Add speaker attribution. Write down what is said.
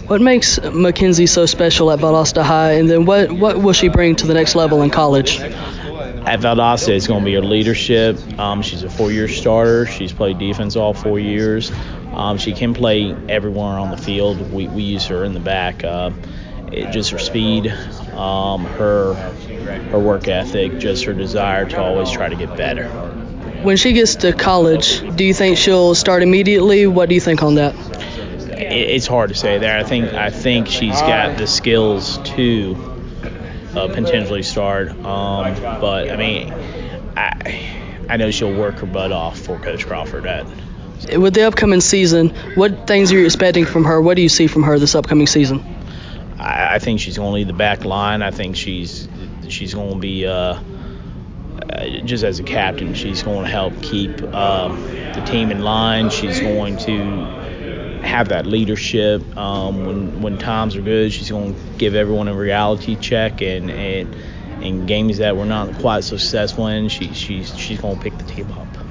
Speaker 1: What makes Mackenzie so special at Valdosta High, and then what will she bring to the next level in college?
Speaker 2: At Valdosta, it's going to be her leadership. She's a 4-year starter. She's played defense all 4 years. She can play everywhere on the field. We use her in the back. Just her speed, her work ethic, just her desire to always try to get better.
Speaker 1: When she gets to college, do you think she'll start immediately? What do you think on that?
Speaker 2: It's hard to say there. I think she's got the skills to potentially start. But I mean, I know she'll work her butt off for Coach Crawford.
Speaker 1: With the upcoming season, what things are you expecting from her? What do you see from her this upcoming season?
Speaker 2: I think she's going to lead the back line. I think she's going to be just as a captain. She's going to help keep the team in line. She's going to have that leadership. When times are good, she's going to give everyone a reality check, and in games that we're not quite so successful in, she's going to pick the team up.